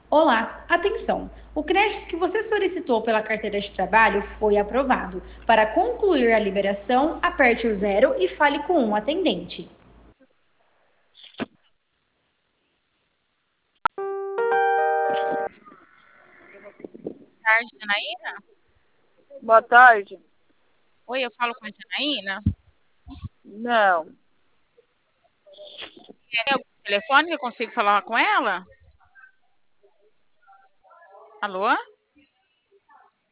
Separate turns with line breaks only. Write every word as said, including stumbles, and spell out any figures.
Olá, atenção! O crédito que você solicitou pela carteira de trabalho foi aprovado. Para concluir a liberação, aperte o zero e fale com um atendente.
Tarde, Janaína?
Boa tarde.
Oi, eu falo com a Janaína.
Não,
Tem algum telefone que eu consigo falar com ela? Alô?